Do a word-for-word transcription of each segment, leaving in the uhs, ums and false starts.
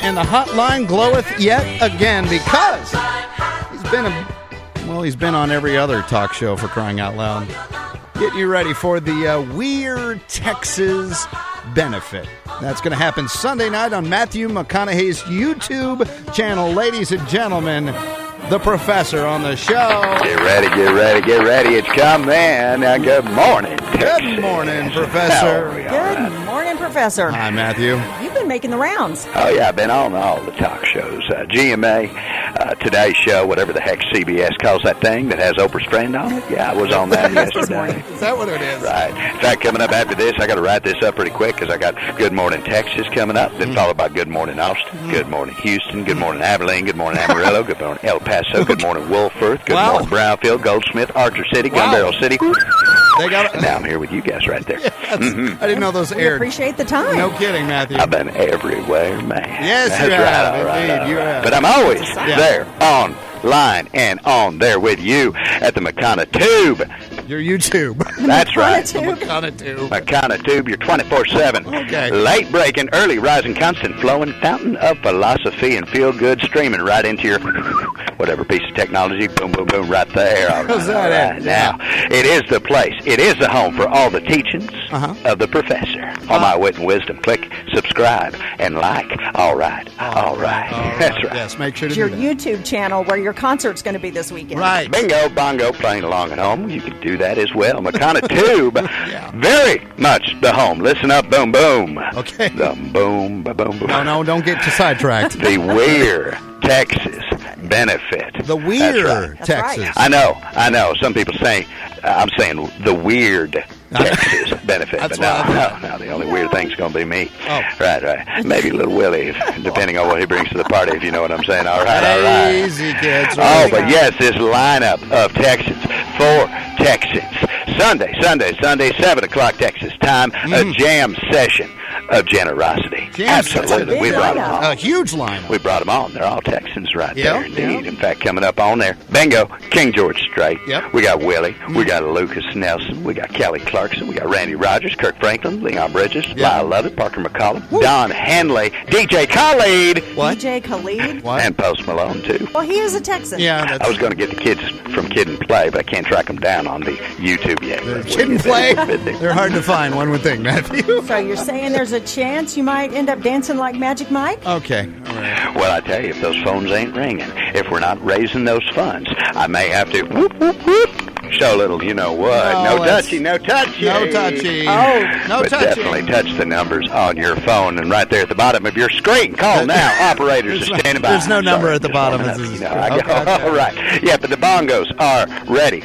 and the hotline gloweth yet again because he's been a, well, he's been on every other talk show, for crying out loud. Get you ready for the uh, Weird Texas Benefit. That's going to happen Sunday night on Matthew McConaughey's YouTube channel. Ladies and gentlemen, the professor on the show. Get ready, get ready, get ready. It's come then. Now, good morning, Texas. Good morning, Professor. Good morning, Professor. Hi, Matthew. You've been making the rounds. Oh, yeah, I've been on all the talk shows. Uh, G M A, uh, Today Show, whatever the heck C B S calls that thing that has Oprah's friend on it. Yeah, I was on that yesterday. Is that what it is? Right. In fact, coming up after this, I got to write this up pretty quick because I got Good Morning Texas coming up, then mm. followed by Good Morning Austin, mm. Good Morning Houston, Good Morning Abilene, Good Morning Amarillo, Good Morning El Paso, Good Morning Wolfforth, Good wow. Morning Brownfield, Goldsmith, Archer City, wow. Gun Barrel City. They got and now I'm here with you guys right there. Yes. Mm-hmm. I didn't know those we aired. Appreciate the time. No kidding, Matthew. I've been everywhere, man. Yes, That's you right, have. all right, Indeed, all you right. have. But I'm always Yeah. there on line and on there with you at the McConna Tube. Your YouTube. That's right. The McConna Tube. McConna Tube, your twenty-four seven. Okay. Late breaking, early rising, constant flowing, fountain of philosophy and feel good streaming right into your whatever piece of technology. Boom, boom, boom, right there. All How's right, that all right. in? Now, it is the place. It is the home for all the teachings Uh-huh. of the professor. All Uh-huh. my wit and wisdom. Click subscribe and like. All right. All All right. All right. That's right. Yes, make sure to It's your do that. YouTube channel where your concert's going to be this weekend. Right. Bingo, bongo, playing along at home. You can do that as well. McConna Tube, Yeah. very much the home. Listen up, boom, boom. Okay. The boom, ba boom, boom. No, no, don't get too sidetracked. The Weir Texas Benefit. The Weird That's right. That's Texas. right. I know, I know. Some people say, uh, I'm saying the Weird Texas Benefit. That's but no, what I no, no, the only weird thing's going to be me. Oh. Right, right. Maybe little Willie, if, depending on what he brings to the party, if you know what I'm saying. All right, all right. Easy, kids. Oh, but yes, this lineup of Texans for Texans. Sunday, Sunday, Sunday, seven o'clock Texas time, Mm. a jam session of generosity. Jam Absolutely. session. We brought them lineup. on. A huge lineup. We brought them on. They're all Texans right Yeah, there, indeed. yeah. In fact, coming up on there, bingo, King George Strait. Yep. We got Willie. We got Lucas Nelson. We got Kelly Clarkson. We got Randy Rogers, Kirk Franklin, Leon Bridges, Yeah. Lyle Lovett, Parker McCollum, Don Hanley, D J Khalid, What? D J Khalid. What? and Post Malone, too. Well, he is a Texan. Yeah, I that's was going to get the kids from Kid and Play, but I can't track them down on the YouTube yet. the We'll Kid and get Play. there. We'll get there. They're hard to find, one would think, Matthew. So you're saying there's a chance you might end up dancing like Magic Mike? Okay, all right. Well, I tell you, if those phones ain't ringing, if we're not raising those funds, I may have to whoop, whoop, whoop, show a little, you know what. No, No, that's- touchy, no touchy. No touchy. Oh. No but touchy. definitely touch the numbers on your phone and right there at the bottom of your screen. Call now. Operators There's are no- standing by. there's no number Sorry, at the just bottom. warming This up, is- you know, I go, okay, okay. all right. Yeah, but the bongos are ready.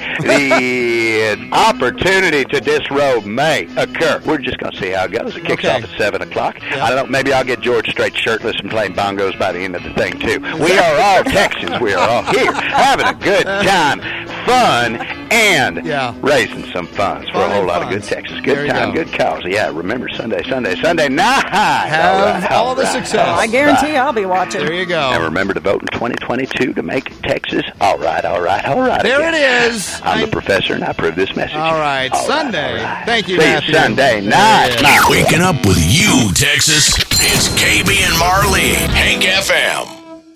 The opportunity to disrobe may occur. We're just going to see how it goes. It kicks Okay. off at seven o'clock. Yeah. I don't know. Maybe I'll get George straight shirtless and playing bongos by the end of the thing, too. We are all Texans. We are all here having a good time, fun, and Yeah. raising some funds for Fun a whole and lot funds. of good Texas. There Good you time, go. good cause. Yeah, remember Sunday, Sunday, Sunday night. Have all, all the success. I guarantee I'll be watching. There you go. And remember to vote in twenty twenty-two to make Texas all right, all right, all right. There again. it is. I'm I- the professor, and I approve this message. All right, All Sunday. all right. Thank you, See Matthew. you Sunday There night. it is. Night. Waking up with you, Texas. It's K B and Marley, Hank F M.